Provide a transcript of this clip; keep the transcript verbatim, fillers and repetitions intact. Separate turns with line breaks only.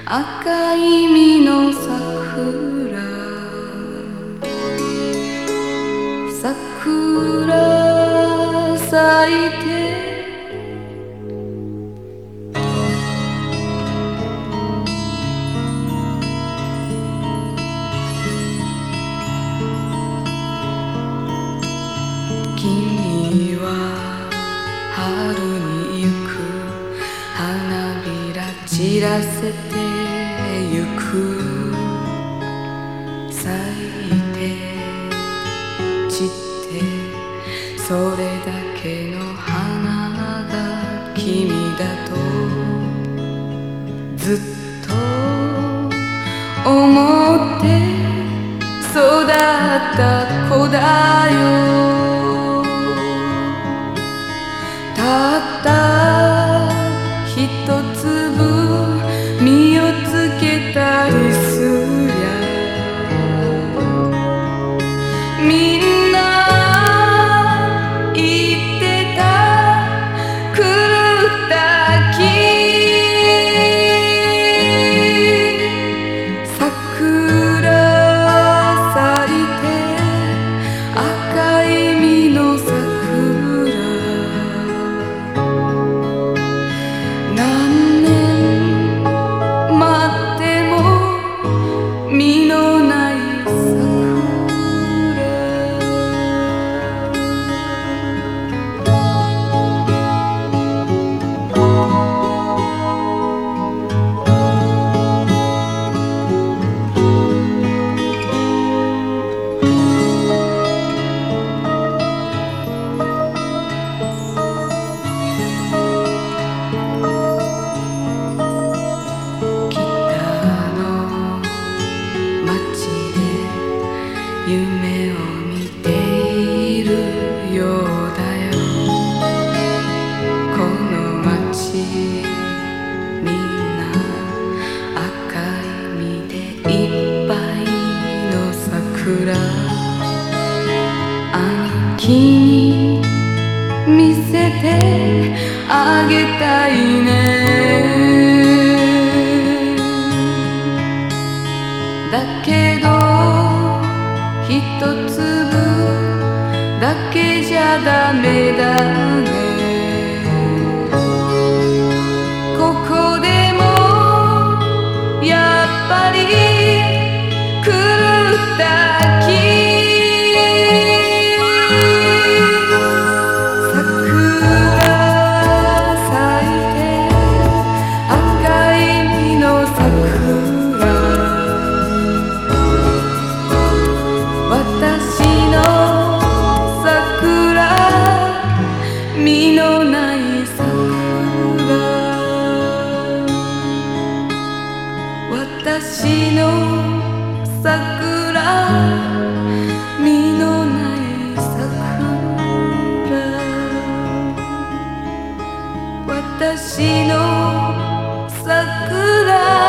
赤い実の桜桜咲いて君は春に行く花びら散らせてゆく咲いて散ってそれだけの花が君だとずっと思って育った子だよたったひとつぶ実をつけたりすりゃみんな言ってた狂った木桜咲いて赤い実の桜何年待っても実のない夢を見ているようだよこの街みんな赤い実でいっぱいの桜兄貴に見せてあげたいねだけどひとつぶだけじゃダメだねここでもやっぱり狂った木桜咲いて赤い実の桜私の桜実のない桜私の桜実のない桜私の桜